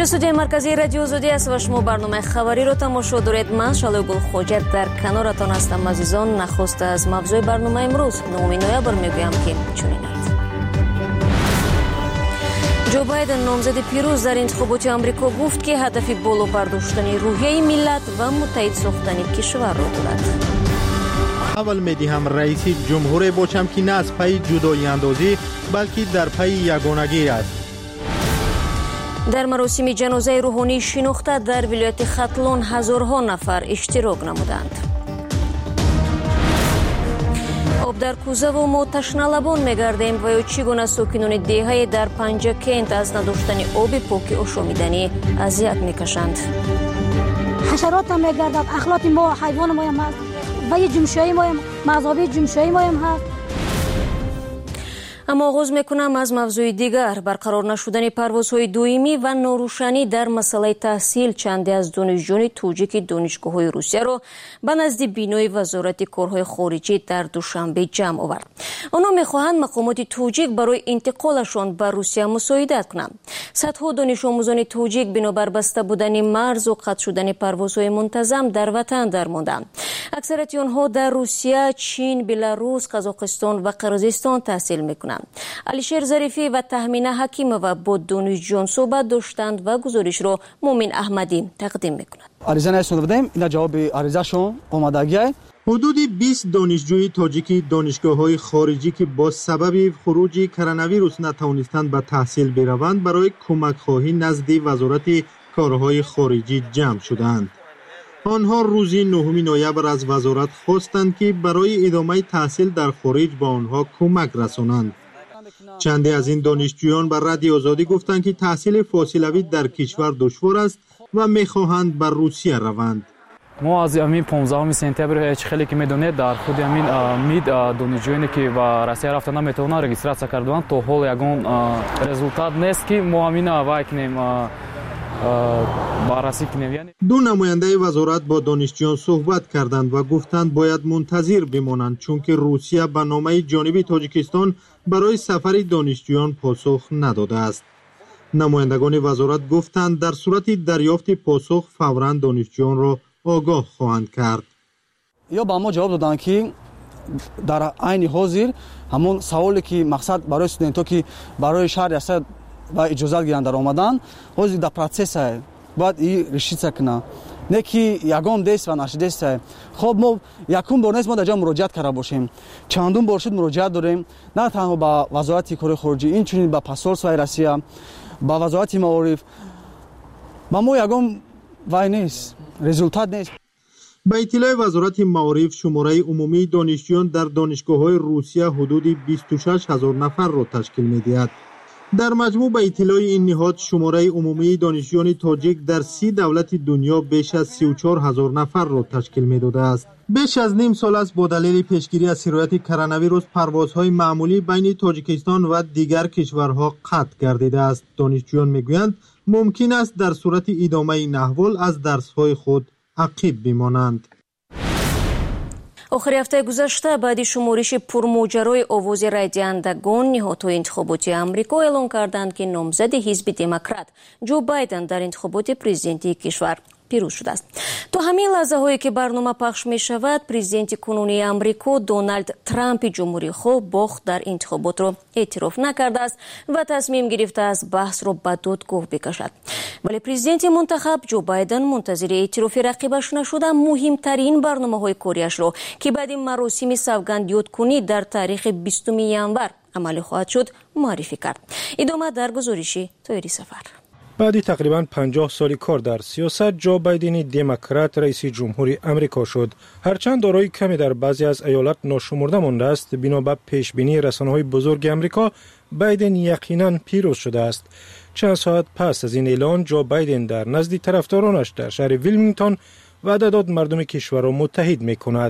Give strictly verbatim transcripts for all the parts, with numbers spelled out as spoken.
студияи марказии радио Озодӣ аст ва шумо барномаи хабариро тамошо доред. Ман Шалои Гулхоҷа дар каноратон ҳастам. азизон, нахуст аз мавзӯи барномаи имрӯз нуҳуми ноябр мегӯям ки чунинад. ҷо Байден, номзади пирӯз дар интихоботи амрико, гуфт ки ҳадафи боло бардоштани рӯҳияи миллат ва муттаҳид сохтани кишварро дорад. аввал медиҳам раиси ҷумҳуре бошам ки на аз пайи ҷудоиандозӣ, балки дар пайи ягонагӣ аст. дар маросими ҷанозаи рӯҳонии шинохта дар вилояти Хатлон ҳазорҳо нафар иштирок намуданд. об дар кӯзаву мо ташналабон мегардем ва ё чӣ гуна сокинони деҳае дар Панҷа Кент аз надоштани оби поки ошомиданӣ азият мекашанд. ҳашарот ҳам мегардад, ахлоти мо, ҳайвони моям ҳаст, ваи ҷумшои моям, мағзобии ҷумшои моям ҳаст. аммо оғоз мекунам аз мавзӯи дигар. барқарор нашудани парвозҳои дуимӣ ва норӯшанӣ дар масъалаи таҳсил чанде аз донишҷӯёни тоҷики донишгоҳҳои Русияро ба назди бинои вазорати корҳои хориҷӣ дар душанбе ҷамъ овард. онҳо мехоҳанд мақомоти тоҷик барои интиқолашон ба Русия мусоидат кунанд. садҳо донишомӯзони тоҷик бинобар баста будани марзу қатъ шудани парвозҳои мунтазам дар ватан дармонданд. аксарияти онҳо дар Русия, Чин, Беларус, Қазоқистон ва Қирғизистон таҳсил мекунанд. алишер зарифӣ ва Таҳмина Ҳакимова бо донишҷӯён суҳбат доштанд ва гузоришро Муъмин Аҳмадӣ тақдим мекунад. ариза насонидем, ина ҷавоби аризашон омадагиай. ҳудуди бист донишҷӯи тоҷики донишгоҳҳои хориҷӣ ки бо сабаби хуруҷи коронавирус натавонистанд ба таҳсил бираванд, барои кӯмакхоҳӣ назди вазорати корҳои хориҷӣ ҷамъ шуданд. онҳо рӯзи нуҳуми ноябр аз вазорат хостанд ки барои идомаи таҳсил дар хориҷ ба онҳо кӯмак расонанд. чанде аз ин донишҷӯён ба Радиои Озодӣ гуфтанд ки таҳсили фосилавӣ дар кишвар душвор аст ва мехоҳанд ба Русия раванд. мо аз амин понздаҳуми сентябр хеле ки медонед дар худи амин мид донишҷӯёне ки ба Россия рафта наметавонанд регистратсия карданд, то ҳол ягон результат нест ки мо амин вай кунем баррасӣ кунем. ду намояндаи вазорат бо донишҷӯён суҳбат карданд ва гуфтанд бояд мунтазир бимонанд, чунки Русия ба номаи ҷониби Тоҷикистон барои сафари донишҷӯён посух надодааст. намояндагони вазорат гуфтанд дар сурати дарёфти посух фавран донишҷӯёнро огоҳ хоҳанд кард. ё ба мо ҷавоб доданд ки дар айни ҳозир ҳамон саволе ки мақсад барои студентҳо ки барои шаҳр ясад ба иҷозат гиранд дар омадан, ҳозир дар процесса бояд и решиться кунад, не ки ягон дест ва нашидест. хоб мо якум бор нест мо дар ҷо муроҷиат карда бошем, чандум бор шуд муроҷиат дорем, на танҳо ба вазорати корҳои хориҷӣ, инчунин ба посольствои Россия, ба вазорати маориф. ба мо ягон вай нест, результат нест. ба иттилои вазорати маориф, шумораи умумии донишҷӯён дар донишгоҳҳои Русия ҳудуди бисту шаш ҳазор нафарро ташкил медиҳад. дар маҷмӯъ ба иттилои ин ниҳод шумораи умумии донишҷӯёни тоҷик дар си давлати дунё беш аз си و чор ҳазор нафарро ташкил медодааст. беш аз ним сол аст бо далели пешгирӣ аз сирояти коронавирус парвозҳои маъмулӣ байни Тоҷикистон ва дигар кишварҳо қатъ гардидааст. донишҷӯён мегӯянд мумкин аст дар сурати идомаи ин аҳвол аз дарсҳои худ ақиб бимонанд. охири ҳафтаи гузашта баъди шумориши пурмоҷарои овози райдиҳандагон, ниҳодҳои интихоботии амрико эълон карданд ки номзади ҳизби демократ ҷо Байден дар интихоботи президентии кишвар пирӯз шудааст. то ҳамин лаҳзаҳое ки барнома пахш мешавад, президенти кунунии амрико Дональд Трампи ҷумҳурихоҳ бохт дар интихоботро эътироф накардааст ва тасмим гирифтааст баҳсро ба додгоҳ бикашад. вале президенти мунтахаб ҷо Байден мунтазири эътирофи рақибаш нашуда, муҳимтарин барномаҳои кориашро ки баъди маросими савгандёткунӣ дар таърихи бистуми январ амалӣ хоҳад шуд, муаррифӣ кард. идома дар гузориши Тоири Сафар. баъди тақрибан панҷоҳ соли кор дар сиёсат, ҷо Байдени демократ раиси ҷумҳури амрико шуд. ҳарчанд дорои каме дар баъзе аз аёлат ношумурда мондааст, бино ба пешбинии расонаҳои бузурги амрико, Байден яқинан пирӯз шудааст. чанд соат пас аз ин эълон, ҷо Байден дар назди тарафдоронаш дар шаҳри Вилмингтон ваъда дод мардуми кишварро муттаҳид мекунад.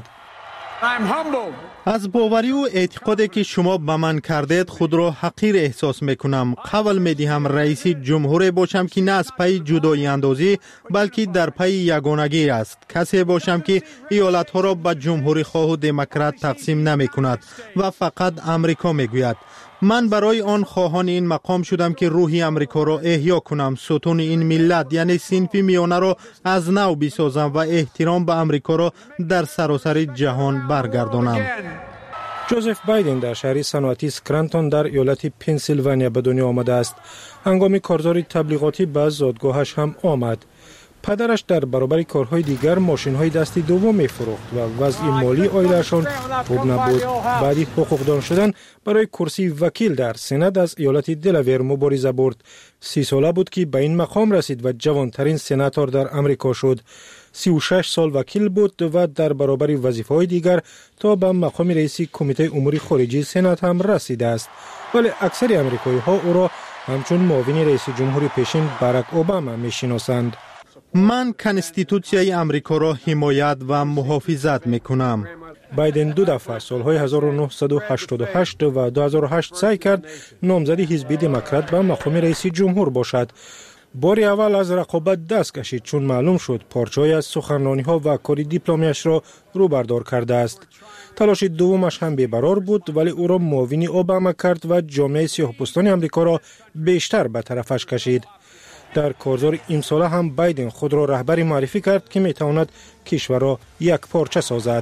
аз боварию эътиқоде ки шумо ба ман кардед худро ҳақир эҳсос мекунам. қавл медиҳам раиси ҷумҳуре бошам ки на аз пайи ҷудоиандозӣ, балки дар пайи ягонагӣ аст. касе бошам ки иёлатҳоро ба ҷумҳурихоҳу демократ тақсим намекунад ва фақат амрико мегӯяд. من برای آن خواهان این مقام شدم که روحی امریکا را احیا کنم، ستون این ملت یعنی صنف میانه را از نو بسازم و احترام به امریکا را در سراسر جهان برگردانم. جوزف بایدن در شهر صنعتی اسکرانتون در ایالت پنسیلوانیا به دنیا آمده است. هنگام کارزار تبلیغاتی به زادگاهش هم آمد. پدرش در برابر کارهای دیگر ماشین‌های دستی دوم می‌فروخت و وضع مالی عائله‌شان خوب نبود. بعدی حقوقدان شدن برای کرسی وکیل در سنات از ایالت دلاویر مبارزه برد. سی ساله بود که به این مقام رسید و جوانترین سناتور در امریکا شد. سی و شش سال وکیل بود و در برابر وظیفه‌های دیگر تا به مقام رئیس کمیته امور خارجی سنات هم رسیده است. ولی اکثر امریکایی‌ها او را همچون معاون رئیس جمهور پیشین باراک اوباما می‌شناسند. من کنستیتوسیای امریکا را حمایت و محافظت میکنم. بایدن دو دفعه سالهای هزار و نهصد و هشتاد و هشت و دو هزار و هشت سعی کرد نامزد حزب دموکرات به مقام رئیس جمهور باشد. بار اول از رقابت دست کشید چون معلوم شد پارچه‌ای از سخنرانی‌ها و کار دیپلماتیش را رو بردار کرده است. تلاش دومش هم بی‌قرار بود ولی او را معاون اوباما کرد و جامعه سیاه‌پوستان آمریکا را بیشتر به طرفش کشید. در کارزار امساله هم بایدن خود را رهبری معرفی کرد که میتواند کشور را یک پارچه سازد.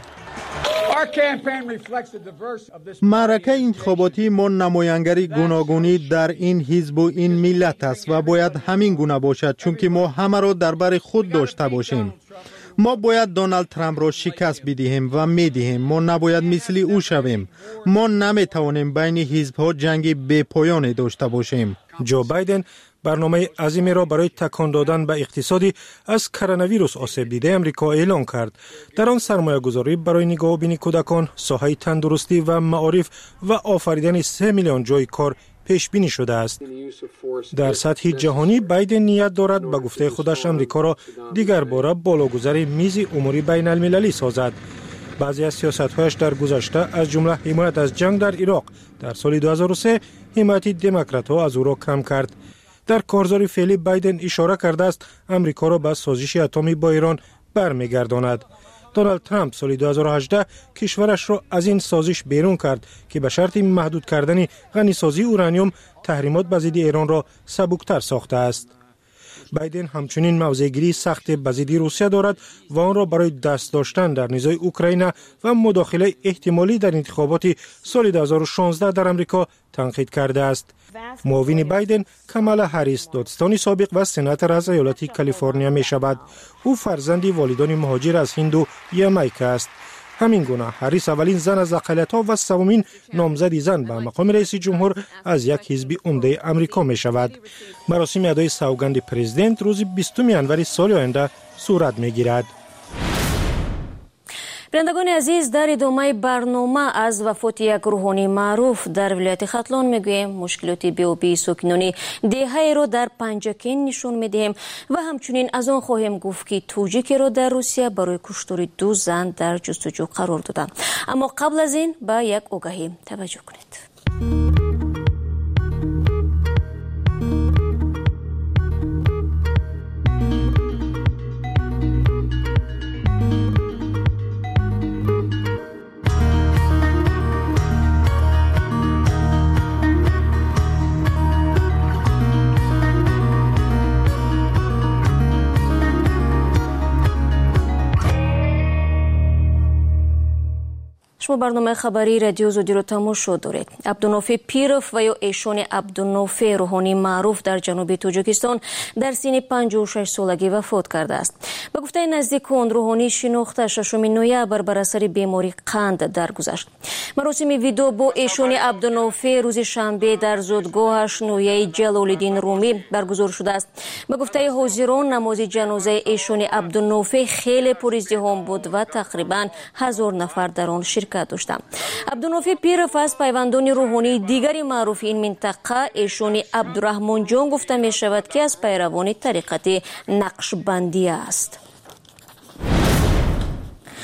معرکه انتخاباتی ما نمایانگری گوناگونی در این حزب و این ملت است و باید همین گونه باشد چون که ما همه را در بر خود داشته باشیم. ما باید دونالد ترامپ را شکست بدهیم و میدهیم. ما نباید مثل او شویم. ما نمیتوانیم بین حزب‌ها جنگ بی پایانی داشته باشیم. جو بایدن برنامه عظیمی را برای تکان دادن به اقتصادی از کرونا ویروس آسیب دیده امریکا اعلام کرد. در آن سرمایه گذاری برای نگاه بینی کودکان، ساحه تندرستی و معارف و آفریدن سه میلیون جای کار پیش بینی شده است. در سطح جهانی بایدن نیت دارد به گفته خودش امریکا را دیگر باره بالاگذار میز امور بین المللی سازد. بعضی از سیاست‌هایش در گذشته از جمله حمایت از جنگ در عراق در سال دو هزار و سه حمایت دموکرات‌ها از او را کم کرد. در کارزار فعلی بایدن اشاره کرده است امریکا را به سازش اتمی با ایران برمیگرداند. دونالد ترامپ سال دو هزار و هجده کشورش را از این سازش بیرون کرد که به شرط محدود کردن غنیسازی اورانیوم تحریمات بر ضد ایران را سبکتر ساخته است. بایدن همچنین موضع‌گیری سخت بر ضد روسیه دارد و آن را برای دست داشتن در نزاع اوکراین و مداخله احتمالی در انتخابات سال دو هزار و شانزده در امریکا تنقید کرده است. معاون بایدن کامالا هریس دادستانی سابق و سناتور از ایالت کالیفرنیا می شود. او فرزند والدان مهاجر از هند و یامایکا است. همین گونه هریس اولین زن از اقلیت‌ها و سومین نامزد زن به مقام رئیس جمهور از یک حزب عمده امریکا می شود. مراسم ادای سوگند پرزیدنت روز بیستم ژانویه سال آینده صورت می گیرد. بینندگان عزیز، در ادامه برنامه از وفات یک روحانی معروف در ولایت ختلان میگوییم. مشکلات بی‌آبی ساکنان دهه را در پنجکین نشون میدهیم و همچنین از آن خواهیم گفت که توجیکی را در روسیه برای کشتار دو زن در جستجو قرار دادند. اما قبل از این به یک آگهی توجه کنید. شما برنامه خبری رادیو زودی رو تماشا دارید. عبدالنافع پیروف و یا ایشان عبدالنافع روحانی معروف در جنوب تاجیکستان در سن پنجاه و شش سالگی وفات کرده است. به گفته نزدیکان روحانی شناخته ششم نوامبر بر اثر بیماری قند درگذشت. مراسم ویدو با ایشان عبدالنافع روز شنبه در زادگاهش نویه جلال‌الدین رومی برگزار شده است. به گفته حاضران نماز جنازه ایشان عبدالنافع خیلی پرازدحام بود و تقریبا هزار نفر در آن شرکت داشتم. عبدالنافع پیروف از پیوندان روحانی دیگری معروف این منطقه ایشان عبدالرحمن جان گفته می شود که از پیروان طریقت نقشبندی است.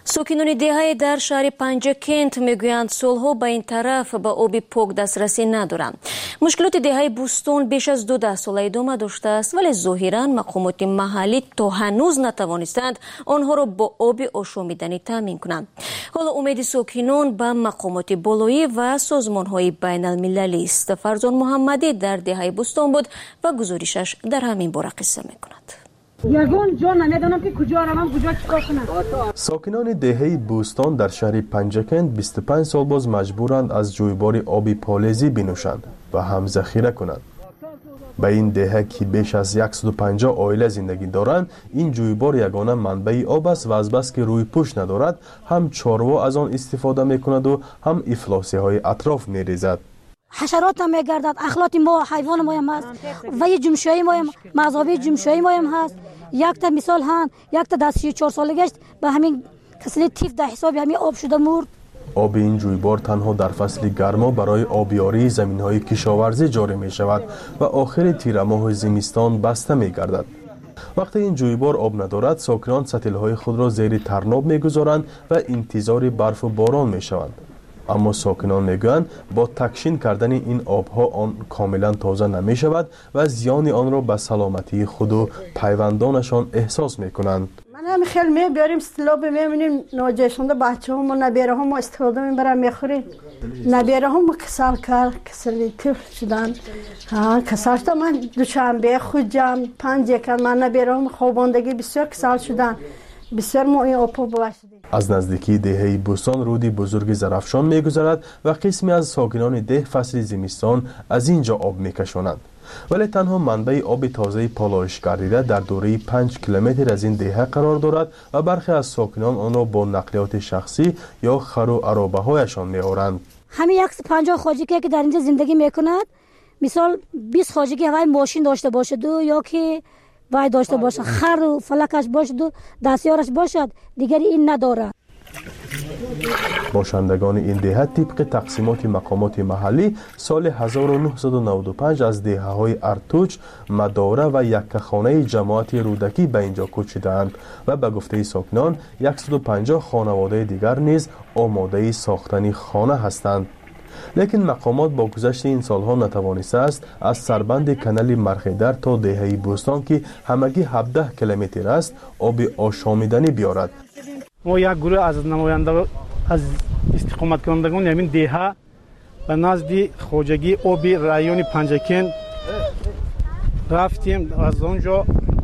ساکنان دهه در شهر پنجکنت میگویند سالها به این طرف به آب پاک دسترسی ندارند. مشکلات دهه بوستون بیش از دو ده ساله ادامه داشته است، ولی ظاهرا مقامات محلی تا هنوز نتوانستند آنها را با آب آشامیدنی تامین کنند. حالا امید ساکنان به مقامات بالایی و سازمان‌های بین المللی است. فرزان محمدی در دهه بوستون بود و گزارشش در همین باره قصه میکند. یگان جا نمیدونم که کجا روم کجا چیکار کنم. ساکنان دهه بوستان در شهر پنجکنت بیست و پنج سال باز مجبورند از جویبار آب پالزی بنوشند و هم ذخیره کنند. به این دهه که بیش از صد و پنجاه عائله زندگی دارند، این جویبار یگانه منبع آب است و از بس که روی پوش ندارد، هم چاروا از آن استفاده میکند و هم افلاسی های اطراف میریزد. حشرات هم میگردد، اخلاط ما حیوان ما هم هست و یه جمشایی ما هم مذهبی جمشایی ما هم هست. یک تا مثال هست، یک تا در سی و چهار سال گشت به همین کسلی تیف در حساب همین آب شده مرد. آب این جویبار تنها در فصل گرما برای آبیاری زمین‌های کشاورزی جاری می شود و آخر تیر ماه زمستان بسته می گردد. وقتی این جویبار آب ندارد، ساکنان سطل‌های خود را زیر طرناب می‌گذارند و انتظار برف و باران می‌شوند. اما ساکنان میگویند با تکشین کردن این آبها آن کاملا تازه نمی شود و زیان آن را به سلامتی خود و پیوندانشان احساس می کنند. من هم خیلی میبریم استلاب میبینیم نوجشانده بچه هم و نبیره هم استفاده میبرم میخوریم. نبیره هم کسل کرد، کسلی طفل شدن. کسل شدن من دوشنبه خود جمع پنج یکن من نبیره هم خواباندگی بسیار کسل شدن. بسیار ما این آب باشدیم. از نزدیکی دهه بوستان رودی بزرگ زرافشان میگذرد و قسمی از ساکنان ده فصل زمستان از اینجا آب میکشانند. ولی تنها منبع آب تازه پالایش گردیده در دوره پنج کیلومتر از این دهه قرار دارد و برخی از ساکنان آن را با نقلیات شخصی یا خر و عرابه هایشان میآورند. همین یک پنجاه خواجگی که در اینجا زندگی میکند، مثال بیست خواجگی هوای ماشین داشته باشد و یا که وای داشته باشد، خر و فلکش باشد و دستیارش باشد، دیگری این ندارد. باشندگان این دهه طبق تقسیمات مقامات محلی سال هزار و نهصد و نود و پنج از دهه های ارتوچ، مداره و یک خانه جماعت رودکی به اینجا کوچیدند و به گفته ساکنان صد و پنجاه خانواده دیگر نیز آماده ساختن خانه هستند. لیکن مقامات با گذشت این سالها نتوانسته است از سربند کانال مرخیدر تا دهه بوستان که همگی هفده کیلومتر است آب آشامیدنی بیارد. ما یک گروه از نماینده از استقامت کنندگان همین دهه به نزد خواجگی آب رایون پنجکنت رفتیم. از اونجا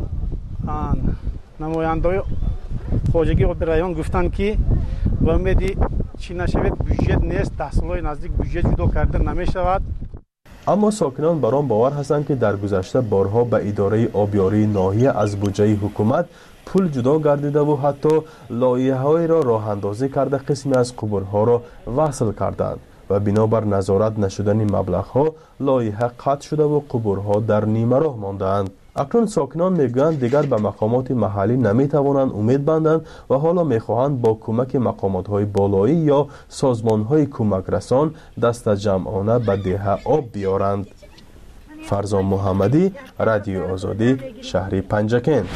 نماینده خواجگی آب رایون گفتند که و امیدی چی نشود بودجه نیست، تحصیلات نزدیک بودجه جدا کرده نمی شود. اما ساکنان بر آن باور هستند که در گذشته بارها به اداره آبیاری ناحیه از بودجه حکومت پول جدا گردیده و حتی لایحه‌های را راه اندازی کرده قسمی از قبورها را وصل کردند و بنابر نظارت نشدن مبلغ‌ها لایحه قطع شده و قبورها در نیمه راه مانده‌اند. اکنون ساکنان میگویند دیگر به مقامات محلی نمیتوانند امید بندند و حالا میخواهند با کمک مقامات‌های بالایی یا سازمان‌های کمک رسان دست جمعانه به دهه آب بیارند. فرزان محمدی، رادیو آزادی، شهر پنجکنت.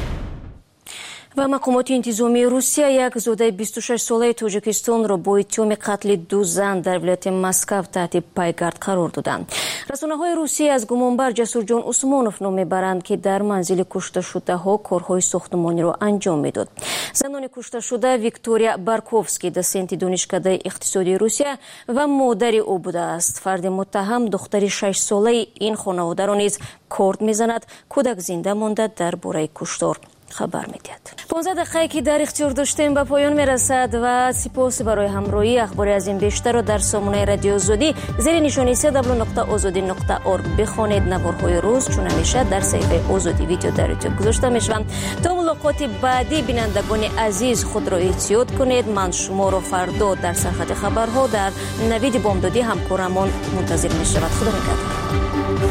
و مقامات انتظامی روسیه یک زاده بیست و شش ساله تاجیکستانро با اتهام قتل دو زن در ولایت مسکو تحت پایگرد قرار دادند. رسانه‌های روسیه از گمانبر جسورجان عثمانوف نام میبرند که در منزل کشته شده ها کارهای ساختمانی را انجام میداد. زنان کشته شده ویکتوریا بارکوفسکی دوسنت دانشکده اقتصادی روسیه و مادر او بوده است. فرد متهم دختر شش ساله این خانواده را نیز کارد میزند. کودک زنده مانده درباره کشتار خبر میدهد. پانزده دقیقه که در اختیار داشتیم به پایان میرسد و سپاس برای همراهی. اخبار از این بیشتر را در سامانه رادیو آزادی زیر نشانی سه دبلیو نقطه آزادی نقطه اورگ بخوانید. نوارهای روز چون همیشه در صفحه آزادی ویدیو در یوتیوب گذاشته میشوند. تا ملاقات بعدی بینندگان عزیز خود را احتیاط کنید. من شما را فردا در سرخط خبرها در نوید بامدادی همکارمان منتظر میشود. خدا نگهدار.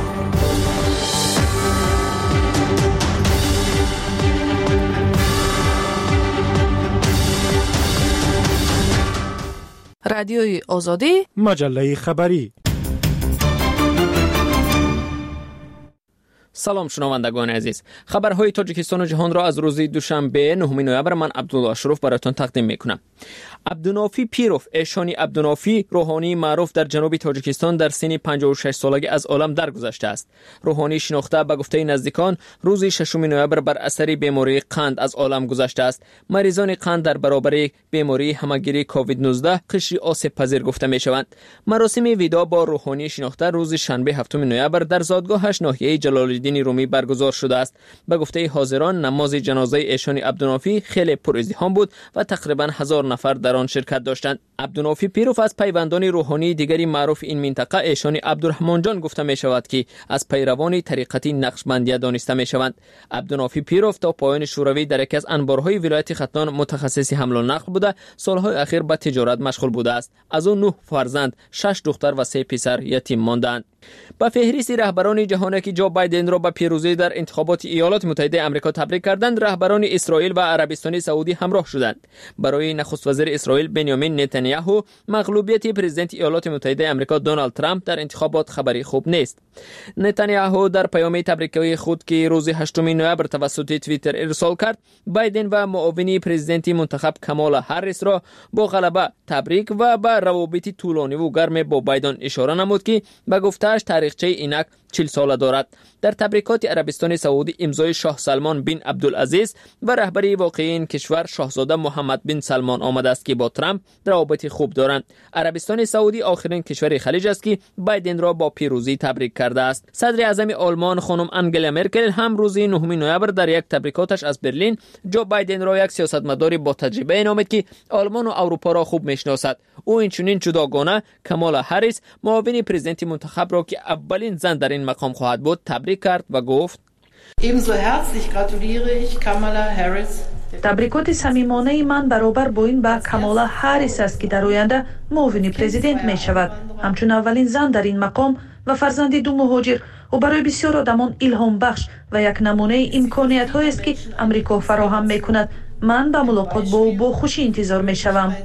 رادیوی آزادی، مجله خبری. سلام شنوندگان عزیز، خبرهای تاجیکستان و جهان را از روز دوشنبه نهم نوامبر من عبدالله اشرف براتون تقدیم میکنم. عبدالنافی پیروف ایشانی عبدالنافی روحانی معروف در جنوب تاجیکستان در سن پنجاه و شش سالگی از عالم درگذشته است. روحانی شناخته به گفته نزدیکان روز ششم نوامبر بر اثر بیماری قند از عالم گذشته است. مریضان قند در برابر بیماری همگیری کووید نوزده قشری آسیب پذیر گفته می شوند. مراسم ویدا با روحانی شناخته روز شنبه هفتم نوامبر در زادگاهش ناحیه جلال الدین رومی برگزار شده است. به گفته حاضران نماز جنازه ایشانی عبدالنافی خیلی پر ازدحام بود و تقریبا هزار نفر در آن شرکت داشتند. عبدالنافی پیروف از پیوندان روحانی دیگری معروف این منطقه ایشانی عبدالرحمن جان گفته می شود که از پیروان طریقت نقشبندیه دانسته می شوند. عبدالنافی پیروف تا پایان شوروی در یکی از انبارهای ولایت ختلان متخصص حمل و نقل بوده، سالهای اخیر به تجارت مشغول بوده است. از او نه فرزند، شش دختر و سه پسر یتیم ماندند. با فهرست رهبران جهانی که جو بایدن را به پیروزی در انتخابات ایالات متحده آمریکا تبریک کردند، رهبران اسرائیل و عربستان سعودی همراه شدند. برای نخست وزیر اسرائیل بنیامین نتانیاهو مغلوبیت پرزیدنت ایالات متحده آمریکا دونالد ترامپ در انتخابات خبری خوب نیست. نتانیاهو در پیام تبریکی خود که روز هشتم نوامبر توسط توییتر ارسال کرد، بایدن و معاون پرزیدنتی منتخب کامالا هریس را با غلبه تبریک و به روابط طولانی و گرم با بایدن اشاره نمود که به گفته‌اش تاریخچه اینک چهل ساله دارد. در تبریکات عربستان سعودی امضای شاه سلمان بن عبدالعزیز و رهبری واقعی این کشور شاهزاده محمد بن سلمان آمده است که با ترامپ روابط خوب دارند. عربستان سعودی آخرین کشور خلیج است که بایدن را با پیروزی تبریک کرده است. صدر اعظم آلمان خانم آنگلا مرکل هم روز نهم نوامبر در یک تبریکاتش از برلین جو بایدن را یک سیاستمدار با تجربه نامید که آلمان و اروپا را خوب میشناسد. او اینچنین جداگانه کامالا هریس معاون پرزیدنت منتخب را که اولین زن در این مقام خواهد بود تبریک کرد و گفت: ebenso herzlich gratuliere ich Kamala Harris. تبریکات صمیمانه من برابر با این به کامالا هریس است که در آینده معاون پرزیدنت می شود. همچون اولین زن در این مقام و فرزند دو مهاجر و برای بسیار آدمان الهام بخش و یک نمونه امکانیت هایی است که امریکا فراهم می کند. من به ملاقات با او با خوشی انتظار می شوم.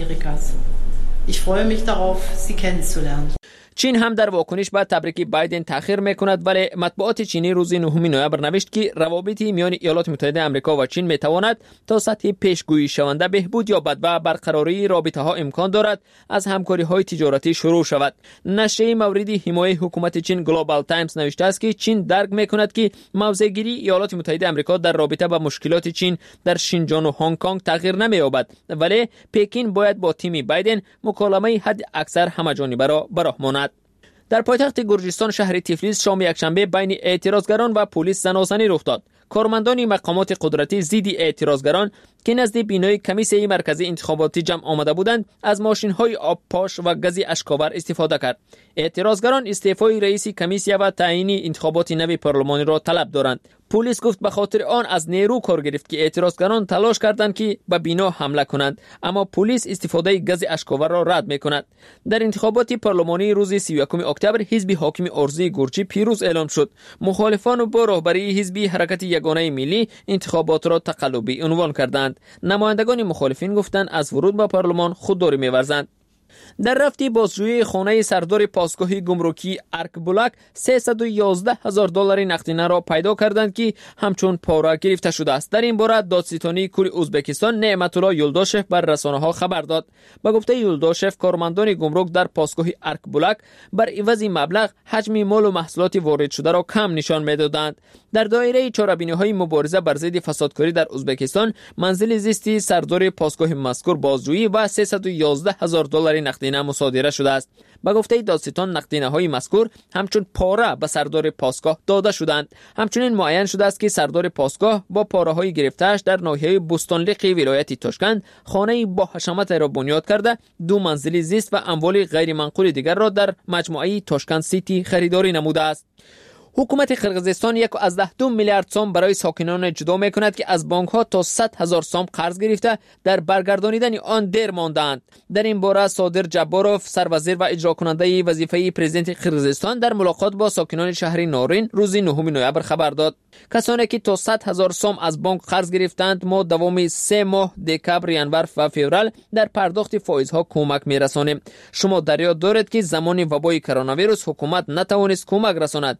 Ich freue mich darauf, Sie kennenzulernen. چین هم در واکنش به تبریک بایدن تأخیر میکند، ولی مطبوعات چینی روز نهم نوامبر نوشت که روابط میان ایالات متحده آمریکا و چین میتواند تا سطح پیشگویی شونده بهبود یابد و برقراری رابطه ها امکان دارد از همکاری های تجارتی شروع شود. نشریه موردی حمایت حکومت چین گلوبال تایمز نوشته است که چین درک میکند که موضع گیری ایالات متحده آمریکا در رابطه با مشکلات چین در شینجان و هنگ کنگ تغییر نمییابد، ولی پکین باید با تیم بایدن مکالمه حد اکثر همه‌جانبه را براه ماند. در پایتخت گرجستان شهر تیفلیس شام یکشنبه بین اعتراضگران و پلیس زناسانی رخ داد. کارمندان مقامات قدرتی ضد اعتراضگران که نزد بینای کمیسیه مرکزی انتخاباتی جمع آمده بودند از ماشین‌های آب پاش و گاز اشک‌آور استفاده کرد. اعتراضگران استعفای رئیس کمیسیه و تعیین انتخابات نو پارلمانی را طلب دارند. پلیس گفت به خاطر آن از نیرو کار گرفت که اعتراضگران تلاش کردند که به بینا حمله کنند، اما پلیس استفاده گاز اشک‌آور را رد می‌کند. در انتخابات پارلمانی روز سی و یکم اکتبر حزب حاکم ارزی گرجی پیروز اعلام شد. مخالفان با راهبری حزب حرکت یگانه ملی انتخابات را تقلبی عنوان کردند. نمایندگان مخالفین گفتند از ورود به پارلمان خودداری می‌ورزند. در رفتی بازجویی خانه سردار پاسگاه گمرکی ارکبولک سیصد و یازده هزار دلار نقدینه را پیدا کردند که همچون پاره گرفته شده است. در این باره دادستانی کل ازبکستان نعمت الله یولداشف بر رسانه‌ها خبر داد. با گفته یولداشف کارمندان گمرک در پاسگاه ارکبولک بر عوض مبلغ حجم مال و محصولات وارد شده را کم نشان می‌دادند. در دایره چاره‌بینی‌های مبارزه بر ضد فسادکاری در ازبکستان منزل زیستی سردار پاسگاه مذکور بازجویی و سیصد و یازده هزار دلار نقدینه مصادره شده است. با گفته دادستان نقدینه‌های مذکور همچون پاره به سردار پاسگاه داده شدند. همچنین معین شده است که سردار پاسگاه با پاره‌های گرفته‌اش در ناحیه بوستانلیق ولایت تاشکند خانه با حشمت را بنیاد کرده، دو منزل زیست و اموال غیر منقول دیگر را در مجموعه تاشکند سیتی خریداری نموده است. حکومت قرقیزستان یک و از ده دو میلیارد سوم برای ساکنان جدا میکند که از بانک ها تا صد هزار سوم قرض گرفته در برگردانیدن آن دیر ماندند. در این باره صادر جباروف سروزیر و اجرا کننده وظیفه پرزیدنت قرقیزستان در ملاقات با ساکنان شهر نارین روز نهم نوامبر خبر داد. کسانی که تا صد هزار سوم از بانک قرض گرفتند ما دوام سه ماه دکبر، ینور و فوریه در پرداخت فایزها کمک میرسانیم. شما در یاد دارید که زمان وبای کرونا ویروس حکومت نتوانست کمک رساند. برای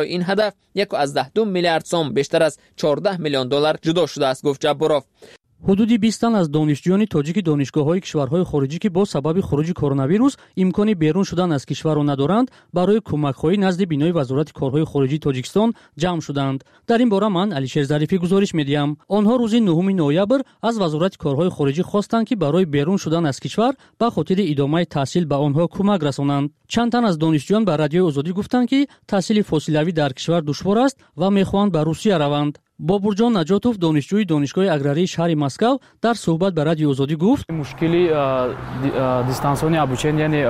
برای این هدف یک و از ده دو میلیارد سوم بیشتر از چهارده میلیون دلار جدا شده است، گفت جباروف. حدودی بیست تن از دانشجویان تاجیک دانشگاه‌های کشورهای خارجی که با سبب خروج کرونا ویروس امکان بیرون شدن از کشور را ندارند، برای کمک‌خواهی نزد بینای وزارت کارهای خارجی تاجیکستان جمع شدند. در این باره من علیشیر ظریفی گزارش می‌دهم. آنها روز نهم نوامبر از وزارت کارهای خارجی خواستند که برای بیرون شدن از کشور به خاطر ادامه تحصیل به آنها کمک رسانند. چند تن از دانشجویان به رادیوی آزادی گفتند که تحصیل فاصله‌ای در کشور دشوار است و می‌خواهند به روسیه روند. بابورجان نجاتوف دانشجوی دانشگاه اگراری شهر مسکو در صحبت با رادیو آزادی گفت مشکلی دیستانسیونی ابوچین یعنی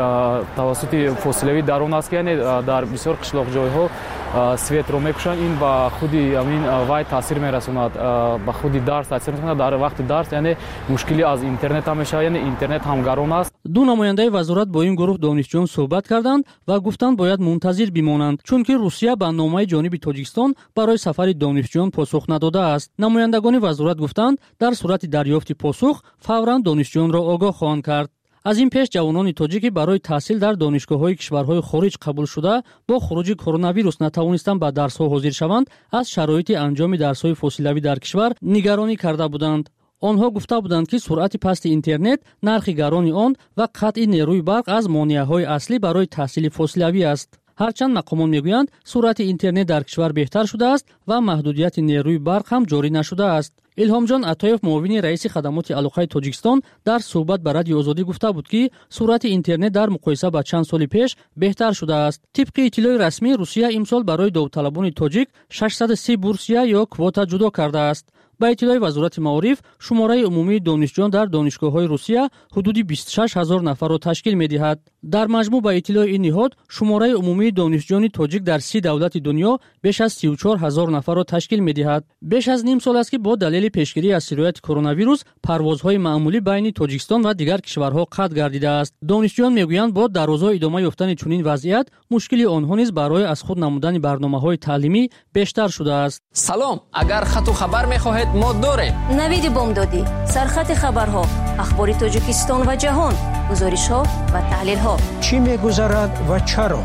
توسط فاصله‌ای درون است که یعنی در بسیار قشلاق جای‌ها سویت رو میکشن، این با خودی امین وای تاثیر میرسوند، با خودی درس تاثیر میکنه در وقت درس، یعنی مشکلی از اینترنت هم میشه، یعنی اینترنت هم گران است. دو نماینده وزارت با این گروه دانشجویان صحبت کردند و گفتند باید منتظر بمانند چون که روسیه به نامه جانب تاجیکستان برای سفر دانشجویان پاسخ نداده است. نمایندگان وزارت گفتند در صورت دریافت پاسخ فوراً دانشجویان را آگاه خواهند کرد. از این پیش جوانان تاجیکی برای تحصیل در دانشگاه‌های کشورهای خارج قبول شده با خروج کرونا ویروس نتوانستند به درس‌ها حاضر شوند، از شرایط انجام درس‌های فاصله‌ای در کشور نگرانی کرده بودند. آنها گفته بودند که سرعت پست اینترنت، نرخ گرانی آن و قطع نیروی برق از مانع‌های اصلی برای تحصیل فاصله‌ای است. هرچند مقامان میگویند سرعت اینترنت در کشور بهتر شده است و محدودیت نیروی برق هم جاری نشده است. الهام جان عطایف معاون رئیس خدمات علاقه تاجیکستان در صحبت با رادیو آزادی گفته بود که سرعت اینترنت در مقایسه با چند سال پیش بهتر شده است. طبق اطلاع رسمی روسیه امسال برای داوطلبان تاجیک ششصد و سی بورسیه یا کوتا جدا کرده است. با اطلاع وزارت معارف شماره عمومی دانشجویان در دانشگاه‌های روسیه حدود بیست و شش هزار نفر را تشکیل می‌دهد. در مجموع با اطلاع این نهاد شماره عمومی دانشجویان تاجیک در سی دولت دنیا بیش از سی و چهار هزار نفر را تشکیل می‌دهد. بیش از نیم سال است که با دلیل پیشگیری از سرایت کرونا ویروس پروازهای معمولی بین تاجیکستان و دیگر کشورها قطع گردیده است. دانشجویان میگویند با در روزهای ادامه یافتن چنین وضعیت مشکلی آنها نیز برای از خود نمودن برنامه‌های تعلیمی بیشتر شده است. سلام، اگر خط و خبر می‌خواهید ما داریم. نوید بامدادی، سرخط خبرها، اخبار تاجیکستان و جهان، گزارش‌ها و تحلیل‌ها. چی می‌گذرد و چرا؟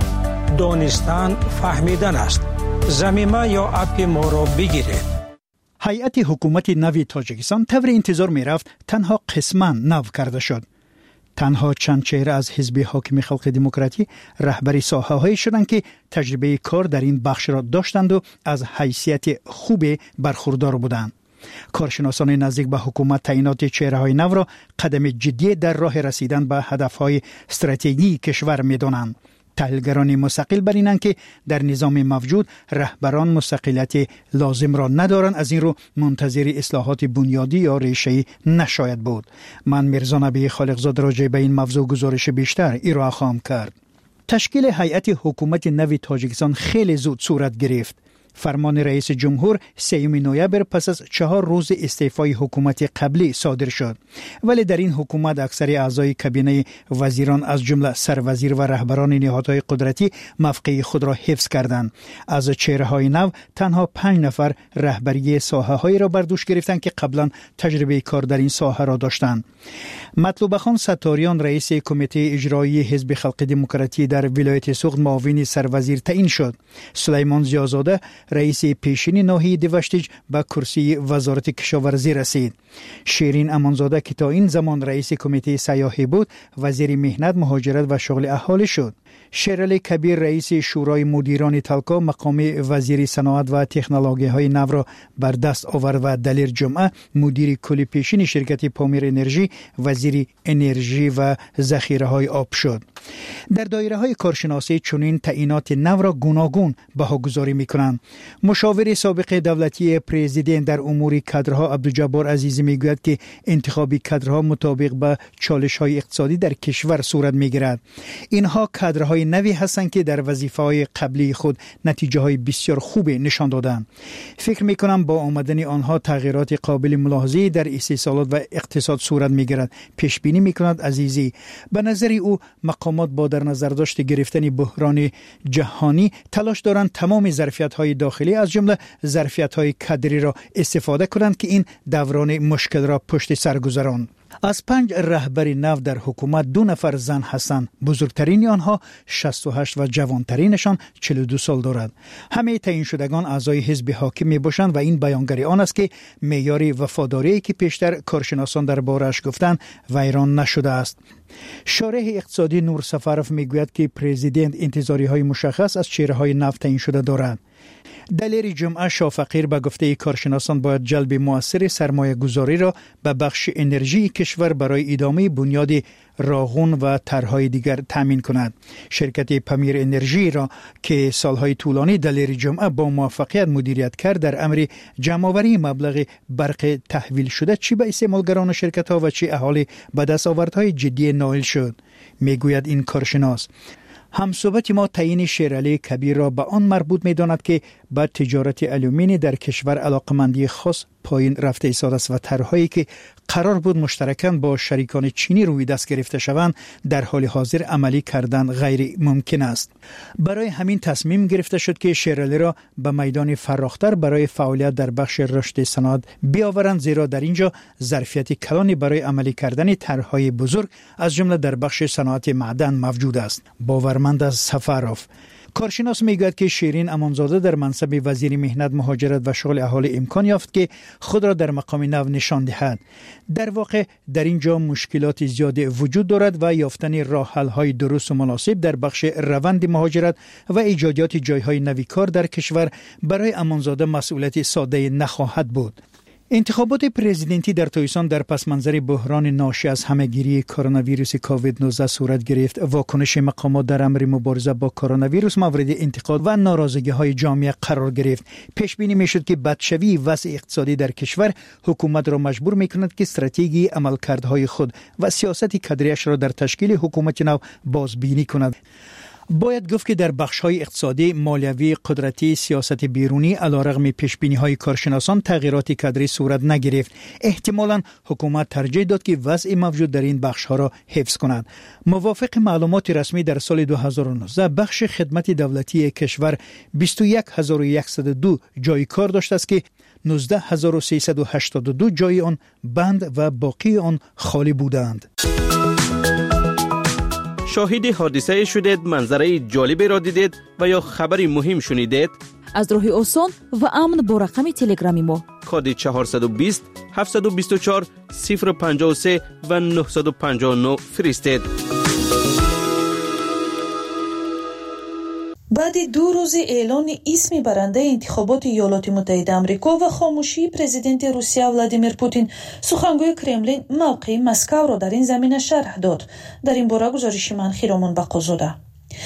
دانستن فهمیدن است. زمینه یا اپ ما را بگیرید. هیئت حکومت نو تاجیکستان طور انتظار می‌رفت تنها قسماً نو کرده شد. تنها چند چهره از حزب حاکم خلق دموکراتی رهبری ساحه‌هایی شدند که تجربه کار در این بخش را داشتند و از حیثیت خوب برخوردار بودند. کارشناسان نزدیک به حکومت تعیینات چهره‌های نو را قدم جدی در راه رسیدن به هدف‌های استراتژیکی کشور می‌دانند. تحلیلگران مستقل بر اینند که در نظام موجود رهبران مستقلیت لازم را ندارند، از این رو منتظر اصلاحات بنیادی یا ریشه‌ای نشاید بود. من میرزا نبی خالقزاده راجع به این موضوع گزارش بیشتر ارائه خواهم کرد. تشکیل هیئت حکومت نو تاجیکستان خیلی زود صورت گرفت. فرمان رئیس جمهور سوم نوامبر پس از چهار روز استعفای حکومت قبلی صادر شد، ولی در این حکومت اکثر اعضای کابینه وزیران از جمله سروزیر و رهبران نهادهای قدرتی موقع خود را حفظ کردند. از چهره‌های نو تنها پنج نفر رهبری ساحه‌هایی را بر دوش گرفتند که قبلا تجربه کار در این ساحه را داشتند. مطلوب خان ستاریان رئیس کمیته اجرایی حزب خلق دموکراتی در ولایت سوخت معاون سروزیر تعیین شد. سلیمان زیازاده رئیس پیشین ناحیه دوشتیج به کرسی وزارت کشاورزی رسید. شیرین امانزاده که تا این زمان رئیس کمیته سیاحی بود وزیر مهنت، مهاجرت و شغل اهالی شد. شیرعلی کبیر رئیس شورای مدیران تلکا مقام وزیر صنعت و تکنولوژی های نو را بر دست آورد و دلیر جمعه مدیر کل پیشین شرکت پامیر انرژی وزیر انرژی و ذخیره های آب شد. در دایره های کارشناسی چنین تعیینات نو را گوناگون بهاگذاری میکنند. مشاور سابق دولتی پرزیدنت در امور کادرها عبدالجبار عزیزی میگوید که انتخاب کادرها مطابق با چالش های اقتصادی در کشور صورت میگیرد. اینها کادرهای نوی هستند که در وظیفه‌های قبلی خود نتیجه های بسیار خوب نشان دادند. فکر میکنم با آمدن آنها تغییرات قابل ملاحظه در استحصالات و اقتصاد صورت میگیرد. پیش بینی میکند عزیزی. به نظر او مقامات با در نظر داشت گرفتن بحران جهانی تلاش دارند تمام ظرفیت‌های داخلی از جمله ظرفیت‌های کادری را استفاده کنند که این دوران مشکل را پشت سر گذراند. از پنج رهبر نو در حکومت دو نفر زن هستند. بزرگترین آنها شصت و هشت و جوانترینشان چهل و دو سال دارد. همه تعیین شدگان اعضای حزب حاکم می باشند و این بیانگر آن است که معیار وفاداری که پیشتر کارشناسان درباره‌اش گفتند ویران نشده است. شارح اقتصادی نور سفروف میگوید که پرزیدنت انتظاری های مشخص از چهره های نو تعیین شده دارد. دلیر جمعه شافقیر به گفته کارشناسان باید جلب مؤثر سرمایه گذاری را به بخش انرژی کشور برای ادامه بنیاد راغون و طرح‌های دیگر تامین کند. شرکت پمیر انرژی را که سالهای طولانی دلیر جمعه با موفقیت مدیریت کرد در امر جمع‌آوری مبلغ برق تحویل شده چی به استعمالگران و شرکت‌ها و چی اهالی به دستاوردهای جدی نائل شد. میگوید این کارشناس همصحبت ما تعیین شیرعلی کبیر را به آن مربوط می داند که با تجارت الومینی در کشور علاقمندی خاص پایین رفته ایستاده است و طرح‌هایی که قرار بود مشترکاً با شریکان چینی روی دست گرفته شوند در حال حاضر عملی کردن غیر ممکن است. برای همین تصمیم گرفته شد که شیرعلی را به میدان فراختر برای فعالیت در بخش رشد صنعت بیاورند، زیرا در اینجا ظرفیت کلانی برای عملی کردن طرح‌های بزرگ از جمله در بخش صنعت معدن موجود است. باورمند از سفروف کارشناس میگوید که شیرین امانزاده در منصب وزیر مهنت، مهاجرت و شغل اهالی امکان یافت که خود را در مقام نو نشان دهد. در واقع در اینجا مشکلات زیاد وجود دارد و یافتن راه حل های درست و مناسب در بخش روند مهاجرت و ایجادیات جایهای نوی کار در کشور برای امانزاده مسئولیت ساده نخواهد بود. انتخابات پرزیدنتی در تایوان در پس منظر بحران ناشی از همهگیری کرونا ویروس کووید نوزده صورت گرفت. واکنش مقامات در امر مبارزه با کرونا ویروس مورد انتقاد و ناراضگی‌های جامعه قرار گرفت. پیش بینی می‌شد که بدشوی وضع اقتصادی در کشور حکومت را مجبور می‌کند که استراتژی عملکردهای خود و سیاست کادریش را در تشکیل حکومت نو بازبینی کند. باید گفت که در بخش‌های اقتصادی، مالیوی، قدرتی، سیاست بیرونی علیرغم پیش‌بینی‌های کارشناسان تغییرات کادری صورت نگرفت. احتمالاً حکومت ترجیح داد که وضع موجود در این بخش‌ها را حفظ کند. موافق معلومات رسمی در سال دو هزار و نوزده بخش خدمت دولتی کشور بیست و یک هزار و صد و دو جای کار داشته است که نوزده هزار و سیصد و هشتاد و دو جای آن بند و باقی آن خالی بودند. شاهد حادثه شدید، منظره جالبی را دیدید و یا خبری مهم شنیدید؟ از راه آسان و امن با رقم تلگرامی ما کد چهارصد و بیست هفتصد و بیست و چهار صفر پنجاه و سه و نهصد و پنجاه و نه فرستید. بعد دو روز اعلان اسم برنده انتخابات ایالات متحده آمریکا و خاموشی پرزیدنت روسیه ولادیمیر پوتین، سخنگوی کرملین موقع مسکو را در این زمینه شرح داد. در این باره گزارش من خیرامان بقازاده.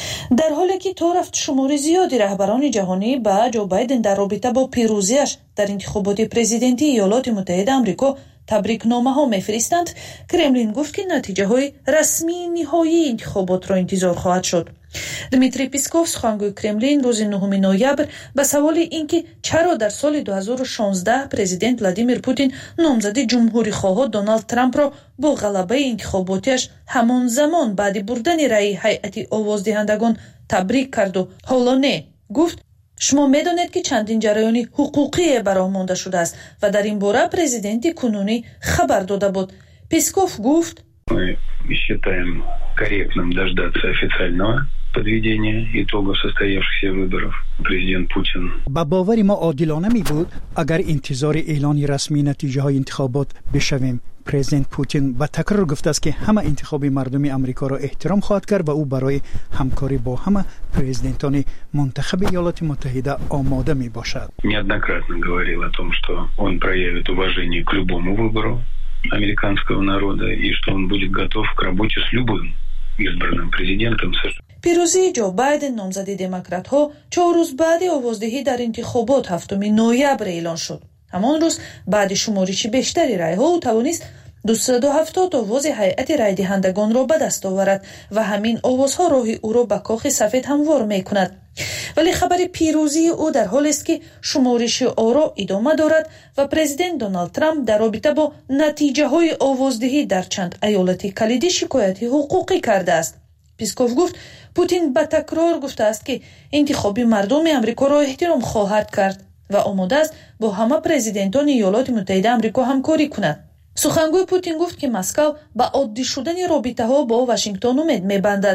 در حالی که تا رفت شمار زیادی رهبران جهانی با جو بایدن در رابطه با پیروزیش در انتخابات پرزیدنتی ایالات متحده آمریکا تبریک‌نامه ها می‌فرستند، کرملین گفت که نتیجه های رسمی نهایی انتخابات را انتظار خواهد شد. دمیتری پیسکوف، سخنگوی کرملین، روز نهم نوامبر به سوال اینکه چرا در سال دو هزار و شانزده پرزیدنت ولادیمیر پوتین نامزد جمهوری خواه دونالد ترامپ را با غلبه انتخاباتش همان زمان بعد بردن رأی هیئت آوازدهندگان تبریک کرد و حالا نه، گفت شما میدانید که چندین جریان حقوقی برای مانده شده است و در این باره پرزیدنت کنونی خبر داده بود. پیسکوف گفت Мы считаем корректным дождаться официального подведения итогов состоявшихся выборов. Президент Путин. با باور ما عادلانه می بود اگر انتظار اعلان رسمی نتیجه های انتخابات بشویم. پرزیدنت پوتین با تکرار گفته است که همه انتخاب مردم آمریکا را احترام خواهد کرد و او برای همکاری با همه پرزیدنتان منتخب ایالات متحده آماده می باشد. Неоднократно говорил о том, что он проявит уважение к любому выбору американского народа и что он будет готов к работе с любым избранным президентом США. پیروزی جو بایدن نامزد دموکرات ها چهار روز بعد آوازدهی در انتخابات هفتم نوامبر اعلان شد. همان روز بعد شمارش بیشتری رای ها او توانست دویست و هفتاد آواز هیئت رای دهندگان را به دست آورد و همین آوازها راه او را به کاخ سفید هموار می کند. ولی خبر پیروزی او در حالی است که شمارش آرا ادامه دارد و پرزیدنت دونالد ترامپ در رابطه با نتیجه های آوازدهی در چند ایالت کلیدی شکایت حقوقی کرده است. پیسکوف گفت پوتین به تکرار گفته است که انتخاب مردم آمریکا را احترام خواهد کرد و آماده است با همه پرزیدنتان ایالات متحده آمریکا همکاری کند. сухангӯи Путин гуфт ки Москав ба оддӣ шудани робитаҳо бо Вашингтон умед мебандад.